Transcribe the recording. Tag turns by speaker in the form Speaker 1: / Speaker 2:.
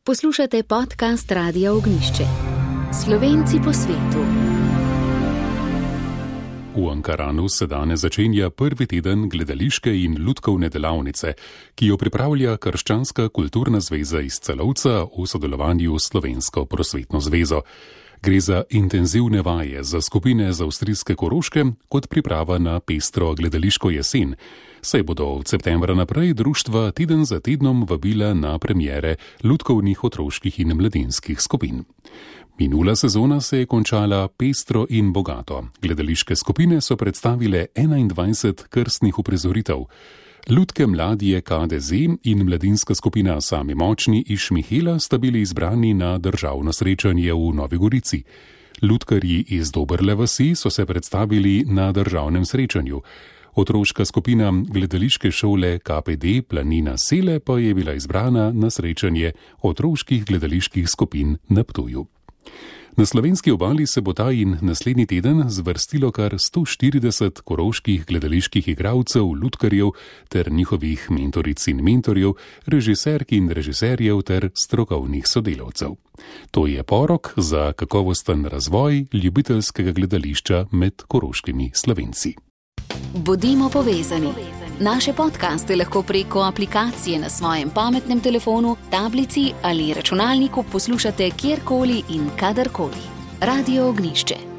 Speaker 1: Poslušate podcast Radia Ognjišče. Slovenci po svetu.
Speaker 2: V Ankaranu se danes začenja prvi teden gledališke in lutkovne delavnice, ki jo pripravlja Krščanska kulturna zveza iz Celovca v sodelovanju s Slovensko prosvetno zvezo. Gre za intenzivne vaje za skupine z avstrijske Koroške kot priprava na pestro gledališko jesen, saj bodo od septembra naprej društva teden za tednom vabila na premiere lutkovnih otroških in mladinskih skupin. Minula sezona se je končala pestro in bogato. Gledališke skupine so predstavile 21 krstnih uprizoritev. Lutke Mladije KDZ in mladinska skupina Sami močni iz Šmihela sta bili izbrani na državno srečanje v Novi Gorici. Lutkarji iz Doberle vasi so se predstavili na državnem srečanju. Otroška skupina gledališke šole KPD Planina Sele pa je bila izbrana na srečanje otroških gledaliških skupin na Ptuju. Na slovenski obali se bo ta in naslednji teden zvrstilo kar 140 koroških gledaliških igralcev, lutkarjev ter njihovih mentoric in mentorjev, režiserk in režiserjev ter strokovnih sodelavcev. To je porok za kakovosten razvoj ljubiteljskega gledališča med koroškimi Slovenci.
Speaker 1: Bodimo povezani. Naše podcaste lahko preko aplikacije na svojem pametnem telefonu, tablici ali računalniku poslušate kjerkoli in kadarkoli. Radio Ognjišče.